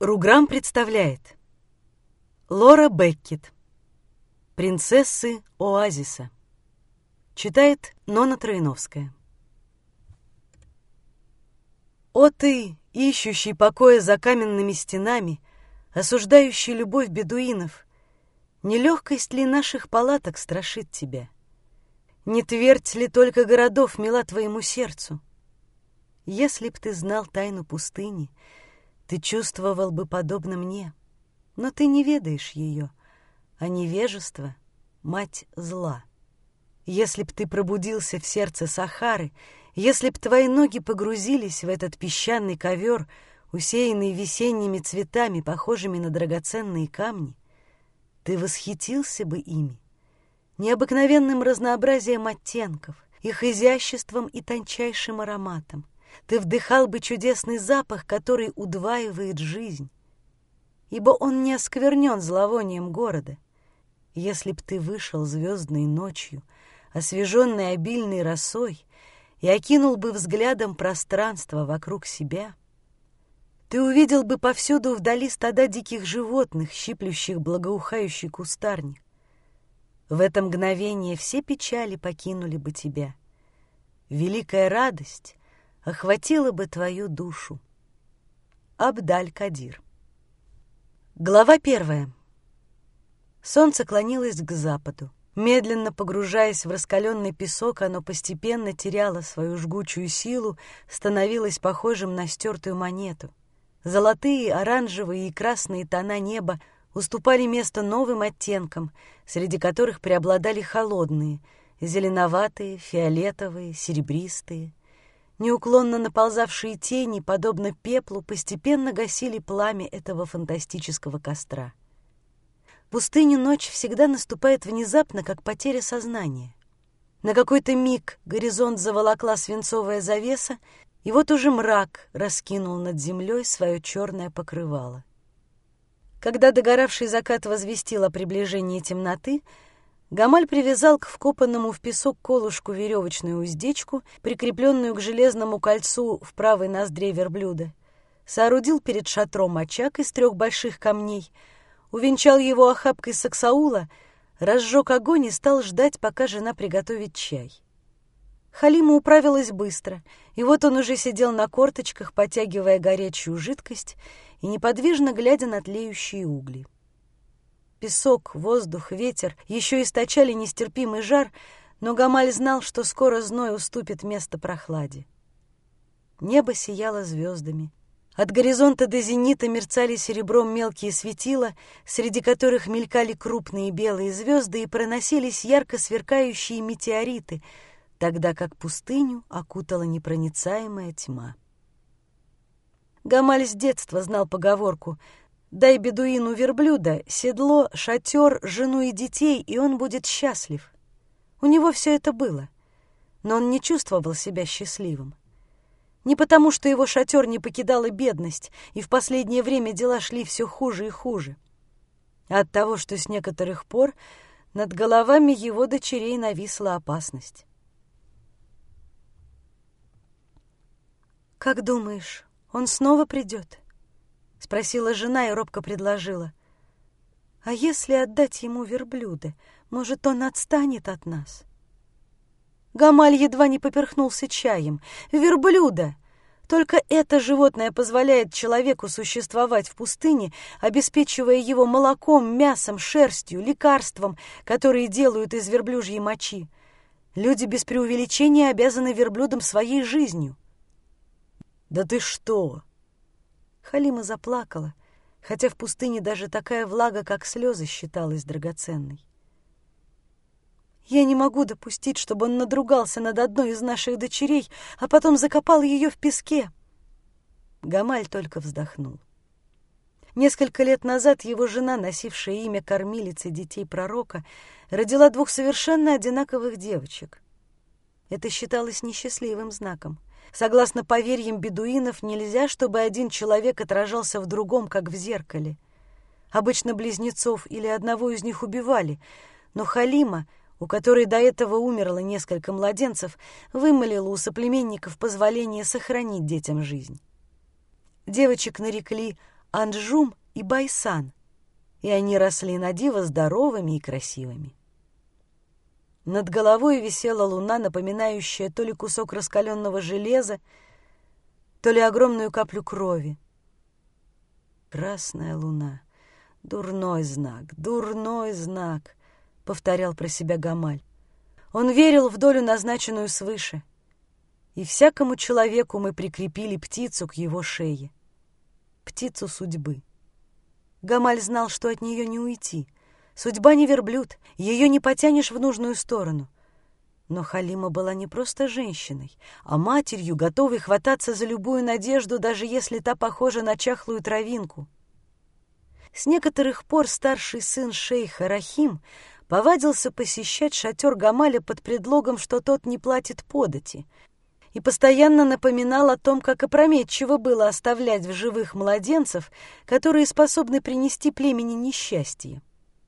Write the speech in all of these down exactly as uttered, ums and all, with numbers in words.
Руграм представляет Лора Беккет. Принцессы Оазиса. Читает Нонна Троиновская. О ты, ищущий покоя за каменными стенами, осуждающий любовь бедуинов, нелегкость ли наших палаток страшит тебя? Не твердь ли только городов мила твоему сердцу? Если б ты знал тайну пустыни, ты чувствовал бы подобно мне, но ты не ведаешь ее, а невежество — мать зла. Если б ты пробудился в сердце Сахары, если б твои ноги погрузились в этот песчаный ковер, усеянный весенними цветами, похожими на драгоценные камни, ты восхитился бы ими, необыкновенным разнообразием оттенков, их изяществом и тончайшим ароматом. Ты вдыхал бы чудесный запах, который удваивает жизнь, ибо он не осквернен зловонием города. Если б ты вышел звездной ночью, освеженный обильной росой, и окинул бы взглядом пространство вокруг себя, ты увидел бы повсюду вдали стада диких животных, щиплющих благоухающий кустарник. В это мгновение все печали покинули бы тебя. Великая радость охватила бы твою душу. Абд-аль-Кадир. Глава первая. Солнце клонилось к западу. Медленно погружаясь в раскаленный песок, оно постепенно теряло свою жгучую силу, становилось похожим на стертую монету. Золотые, оранжевые и красные тона неба уступали место новым оттенкам, среди которых преобладали холодные, зеленоватые, фиолетовые, серебристые. Неуклонно наползавшие тени, подобно пеплу, постепенно гасили пламя этого фантастического костра. В пустыне ночь всегда наступает внезапно, как потеря сознания. На какой-то миг горизонт заволокла свинцовая завеса, и вот уже мрак раскинул над землей свое черное покрывало. Когда догоравший закат возвестил о приближении темноты, Гамаль привязал к вкопанному в песок колышку веревочную уздечку, прикрепленную к железному кольцу в правой ноздре верблюда, соорудил перед шатром очаг из трех больших камней, увенчал его охапкой саксаула, разжег огонь и стал ждать, пока жена приготовит чай. Халима управилась быстро, и вот он уже сидел на корточках, потягивая горячую жидкость и неподвижно глядя на тлеющие угли. Песок, воздух, ветер еще источали нестерпимый жар, но Гамаль знал, что скоро зной уступит место прохладе. Небо сияло звездами. От горизонта до зенита мерцали серебром мелкие светила, среди которых мелькали крупные белые звезды и проносились ярко сверкающие метеориты, тогда как пустыню окутала непроницаемая тьма. Гамаль с детства знал поговорку: «Дай бедуину верблюда, седло, шатер, жену и детей, и он будет счастлив». У него все это было, но он не чувствовал себя счастливым. Не потому, что его шатер не покидала бедность, и в последнее время дела шли все хуже и хуже, а от того, что с некоторых пор над головами его дочерей нависла опасность. «Как думаешь, он снова придет?» — спросила жена и робко предложила. «А если отдать ему верблюда, может, он отстанет от нас?» Гамаль едва не поперхнулся чаем. «Верблюда! Только это животное позволяет человеку существовать в пустыне, обеспечивая его молоком, мясом, шерстью, лекарством, которые делают из верблюжьей мочи. Люди без преувеличения обязаны верблюдам своей жизнью». «Да ты что?» Халима заплакала, хотя в пустыне даже такая влага, как слезы, считалась драгоценной. «Я не могу допустить, чтобы он надругался над одной из наших дочерей, а потом закопал ее в песке». Гамаль только вздохнул. Несколько лет назад его жена, носившая имя кормилицы детей пророка, родила двух совершенно одинаковых девочек. Это считалось несчастливым знаком. Согласно поверьям бедуинов, нельзя, чтобы один человек отражался в другом, как в зеркале. Обычно близнецов или одного из них убивали, но Халима, у которой до этого умерло несколько младенцев, вымолила у соплеменников позволение сохранить детям жизнь. Девочек нарекли Анджум и Байсан, и они росли на диво здоровыми и красивыми. Над головой висела луна, напоминающая то ли кусок раскаленного железа, то ли огромную каплю крови. «Красная луна. Дурной знак, дурной знак», — повторял про себя Гамаль. Он верил в долю, назначенную свыше, и всякому человеку мы прикрепили птицу к его шее, птицу судьбы. Гамаль знал, что от нее не уйти. Судьба не верблюд, ее не потянешь в нужную сторону. Но Халима была не просто женщиной, а матерью, готовой хвататься за любую надежду, даже если та похожа на чахлую травинку. С некоторых пор старший сын шейха Рахим повадился посещать шатер Гамаля под предлогом, что тот не платит подати, и постоянно напоминал о том, как опрометчиво было оставлять в живых младенцев, которые способны принести племени несчастье.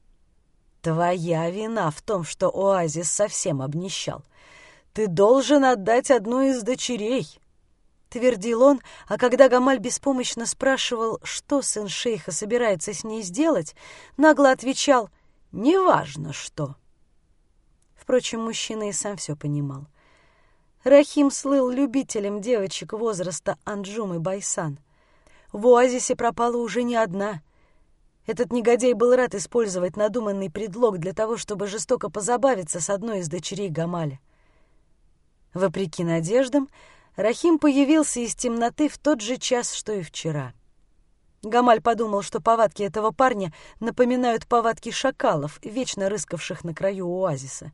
«Твоя вина в том, что оазис совсем обнищал. Ты должен отдать одну из дочерей», — твердил он, а когда Гамаль беспомощно спрашивал, что сын шейха собирается с ней сделать, нагло отвечал: «Неважно что». Впрочем, мужчина и сам все понимал. Рахим слыл любителем девочек возраста Анджум и Байсан. В оазисе пропала уже не одна. Этот негодяй был рад использовать надуманный предлог для того, чтобы жестоко позабавиться с одной из дочерей Гамаля. Вопреки надеждам, Рахим появился из темноты в тот же час, что и вчера. Гамаль подумал, что повадки этого парня напоминают повадки шакалов, вечно рыскавших на краю оазиса.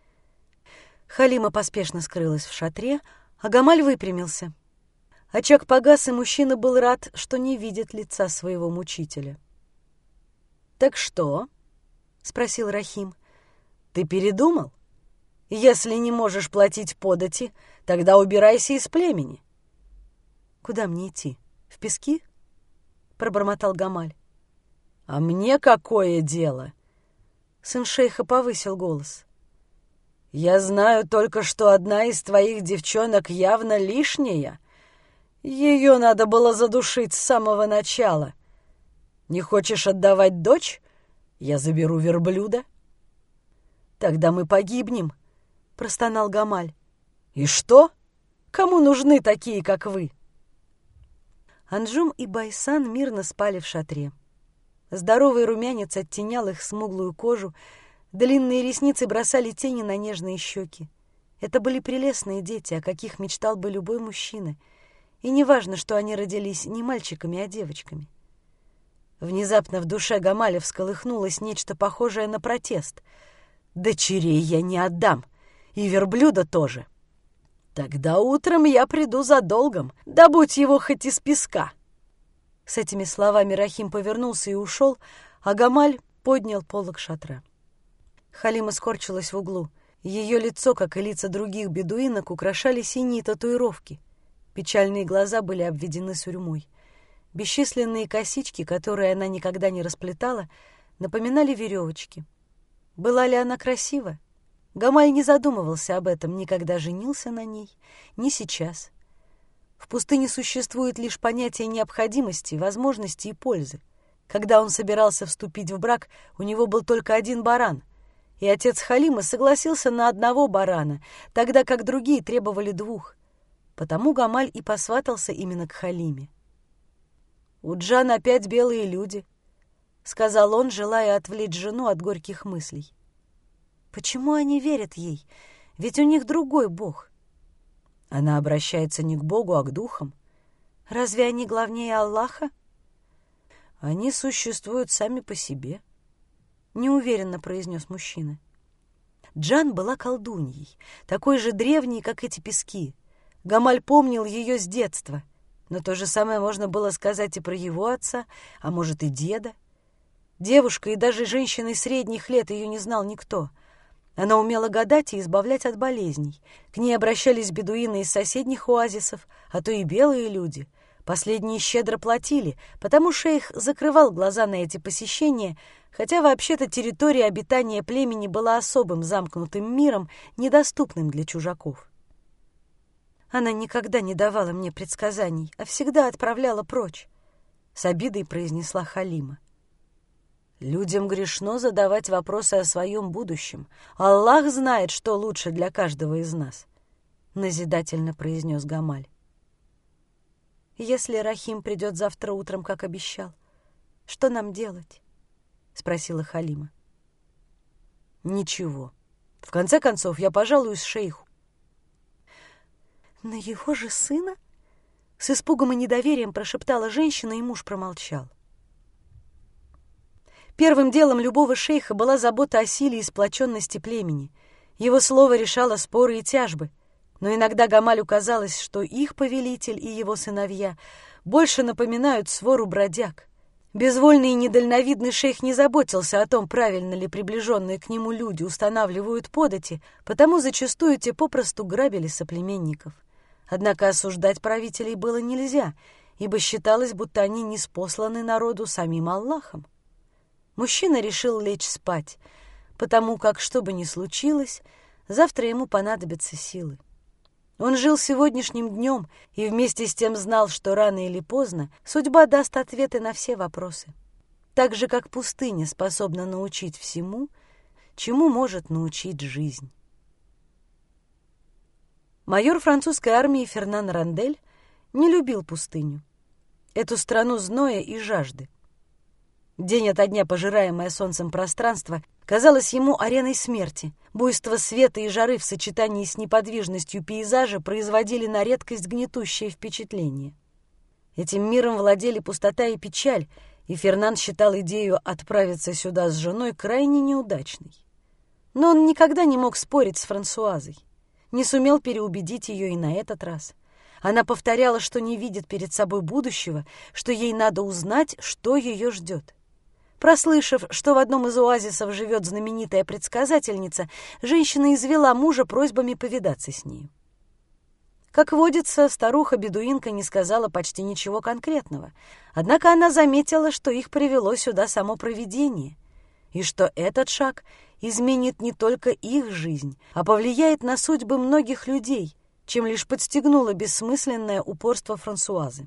Халима поспешно скрылась в шатре, а Гамаль выпрямился. Очаг погас, и мужчина был рад, что не видит лица своего мучителя. «Так что?» — спросил Рахим. «Ты передумал? Если не можешь платить подати, тогда убирайся из племени». «Куда мне идти? В пески?» — пробормотал Гамаль. «А мне какое дело?» Сын шейха повысил голос. «Я знаю только, что одна из твоих девчонок явно лишняя. Ее надо было задушить с самого начала. Не хочешь отдавать дочь? Я заберу верблюда». «Тогда мы погибнем», — простонал Гамаль. «И что? Кому нужны такие, как вы?» Анджум и Байсан мирно спали в шатре. Здоровый румянец оттенял их смуглую кожу, длинные ресницы бросали тени на нежные щеки. Это были прелестные дети, о каких мечтал бы любой мужчина. И неважно, что они родились не мальчиками, а девочками. Внезапно в душе Гамаля всколыхнулось нечто похожее на протест. «Дочерей я не отдам, и верблюда тоже. Тогда утром я приду за долгом, добудь его хоть из песка». С этими словами Рахим повернулся и ушел, а Гамаль поднял полог шатра. Халима скорчилась в углу. Ее лицо, как и лица других бедуинок, украшали синие татуировки. Печальные глаза были обведены сурьмой. Бесчисленные косички, которые она никогда не расплетала, напоминали веревочки. Была ли она красива? Гамаль не задумывался об этом, ни когда женился на ней, ни сейчас. В пустыне существует лишь понятие необходимости, возможности и пользы. Когда он собирался вступить в брак, у него был только один баран, и отец Халимы согласился на одного барана, тогда как другие требовали двух. Потому Гамаль и посватался именно к Халиме. «У Джан опять белые люди», — сказал он, желая отвлечь жену от горьких мыслей. «Почему они верят ей? Ведь у них другой бог». Она обращается не к богу, а к духам. Разве они главнее Аллаха? Они существуют сами по себе, — неуверенно произнес мужчина. Джан была колдуньей, такой же древней, как эти пески. Гамаль помнил ее с детства, но то же самое можно было сказать и про его отца, а может и деда. Девушка и даже женщиной средних лет ее не знал никто. Она умела гадать и избавлять от болезней. К ней обращались бедуины из соседних оазисов, а то и белые люди. Последние щедро платили, потому шейх закрывал глаза на эти посещения, хотя вообще-то территория обитания племени была особым замкнутым миром, недоступным для чужаков. Она никогда не давала мне предсказаний, а всегда отправляла прочь. — с обидой произнесла Халима. «Людям грешно задавать вопросы о своем будущем. Аллах знает, что лучше для каждого из нас», — назидательно произнес Гамаль. «Если Рахим придет завтра утром, как обещал, что нам делать?» — спросила Халима. «Ничего. В конце концов, я пожалуюсь шейху». «На его же сына?» — с испугом и недоверием прошептала женщина, и муж промолчал. Первым делом любого шейха была забота о силе и сплоченности племени. Его слово решало споры и тяжбы. Но иногда Гамалю казалось, что их повелитель и его сыновья больше напоминают свору бродяг. Безвольный и недальновидный шейх не заботился о том, правильно ли приближенные к нему люди устанавливают подати, потому зачастую те попросту грабили соплеменников. Однако осуждать правителей было нельзя, ибо считалось, будто они ниспосланы народу самим Аллахом. Мужчина решил лечь спать, потому как, что бы ни случилось, завтра ему понадобятся силы. Он жил сегодняшним днем и вместе с тем знал, что рано или поздно судьба даст ответы на все вопросы. Так же, как пустыня способна научить всему, чему может научить жизнь. Майор французской армии Фернан Рандель не любил пустыню, эту страну зноя и жажды. День ото дня пожираемое солнцем пространство казалось ему ареной смерти. Буйство света и жары в сочетании с неподвижностью пейзажа производили на редкость гнетущее впечатление. Этим миром владели пустота и печаль, и Фернан считал идею отправиться сюда с женой крайне неудачной. Но он никогда не мог спорить с Франсуазой, не сумел переубедить ее и на этот раз. Она повторяла, что не видит перед собой будущего, что ей надо узнать, что ее ждет. Прослышав, что в одном из оазисов живет знаменитая предсказательница, женщина извела мужа просьбами повидаться с нею. Как водится, старуха-бедуинка не сказала почти ничего конкретного, однако она заметила, что их привело сюда само провидение, и что этот шаг изменит не только их жизнь, а повлияет на судьбы многих людей, чем лишь подстегнуло бессмысленное упорство Франсуазы.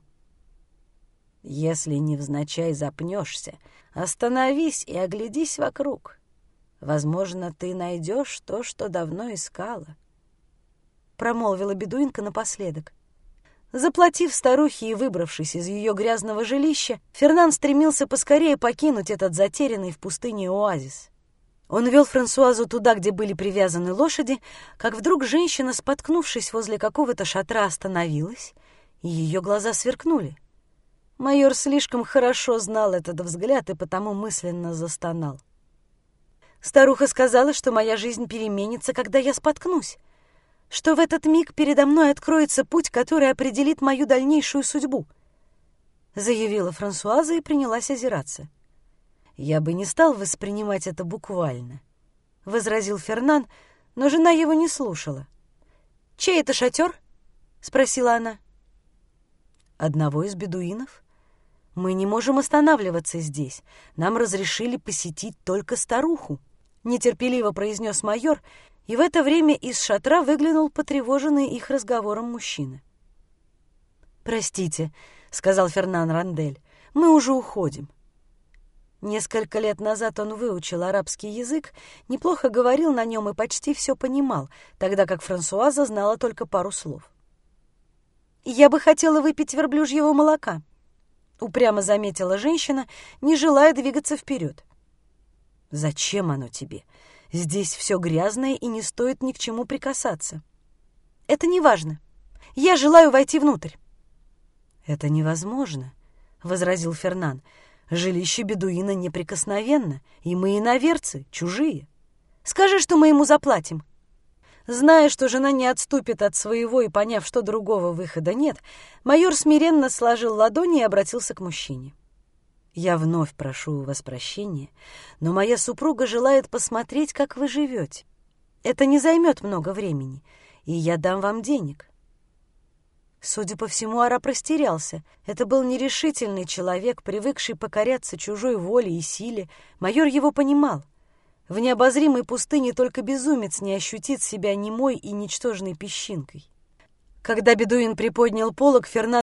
«Если невзначай запнешься, остановись и оглядись вокруг. Возможно, ты найдешь то, что давно искала», — промолвила бедуинка напоследок. Заплатив старухе и выбравшись из ее грязного жилища, Фернан стремился поскорее покинуть этот затерянный в пустыне оазис. Он вел Франсуазу туда, где были привязаны лошади, как вдруг женщина, споткнувшись возле какого-то шатра, остановилась, и ее глаза сверкнули. Майор слишком хорошо знал этот взгляд и потому мысленно застонал. Старуха сказала, что моя жизнь переменится, когда я споткнусь, что в этот миг передо мной откроется путь, который определит мою дальнейшую судьбу, заявила Франсуаза и принялась озираться. «Я бы не стал воспринимать это буквально», — возразил Фернан, но жена его не слушала. «Чей это шатер?» — спросила она. «Одного из бедуинов. Мы не можем останавливаться здесь. Нам разрешили посетить только старуху», — нетерпеливо произнес майор, и в это время из шатра выглянул потревоженный их разговором мужчина. «Простите», — сказал Фернан Рандель, — «мы уже уходим». Несколько лет назад он выучил арабский язык, неплохо говорил на нем и почти все понимал, тогда как Франсуаза знала только пару слов. «Я бы хотела выпить верблюжьего молока», — упрямо заметила женщина, не желая двигаться вперед. «Зачем оно тебе? Здесь все грязное и не стоит ни к чему прикасаться». «Это не важно. Я желаю войти внутрь». «Это невозможно», — возразил Фернан. «Жилище бедуина неприкосновенно, и мы иноверцы, чужие. Скажи, что мы ему заплатим». Зная, что жена не отступит от своего и поняв, что другого выхода нет, майор смиренно сложил ладони и обратился к мужчине. «Я вновь прошу у вас прощения, но моя супруга желает посмотреть, как вы живете. Это не займет много времени, и я дам вам денег». Судя по всему, араб растерялся. Это был нерешительный человек, привыкший покоряться чужой воле и силе. Майор его понимал. В необозримой пустыне только безумец не ощутит себя немой и ничтожной песчинкой. Когда бедуин приподнял полог, Фернан